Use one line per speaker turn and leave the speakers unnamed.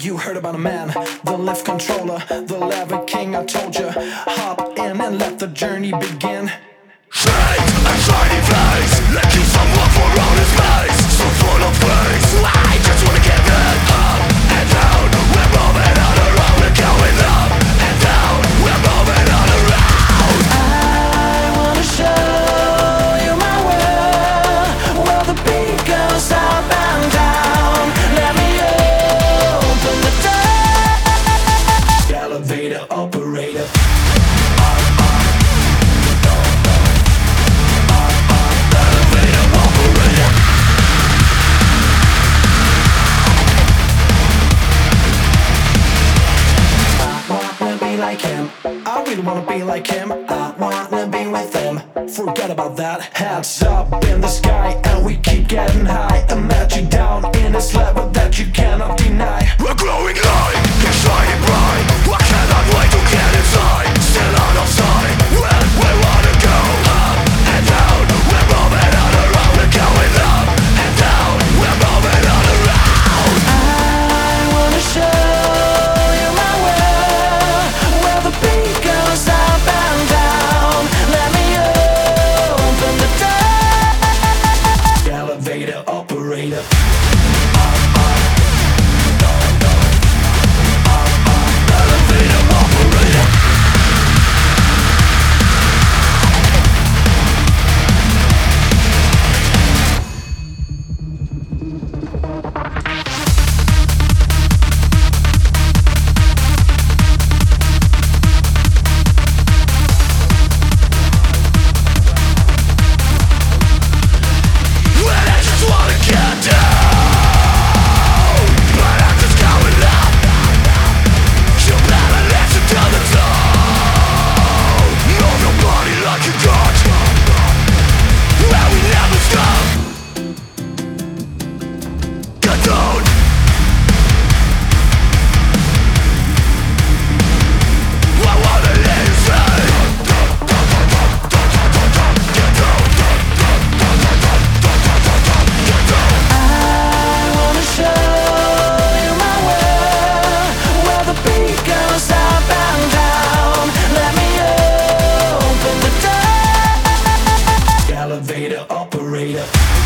You heard about a man, the lift controller, the lever king. I told you, hop in and let the journey begin.
Fate, a shiny place, like you someone for outer space, so full of grace. I just wanna get it up and down. We're moving on around, we're going up and down. We're moving on around.
I wanna show you my world, where the beat goes up and down. Let me open the door. Elevator operator. Like him, I really wanna be like him. I wanna be with him. Forget about that. Heads up in the sky, and we keep getting high. Imagine down in this level that you cannot deny.
We're glowing light, we're shining bright. I cannot wait to get inside. Still out of sight, when we wanna go up and down. We're moving on around, we're going up and down. We're moving on around.
I wanna show you my world, where the beat goes up and down. Let me open the door. Elevator operator. Elevator operator.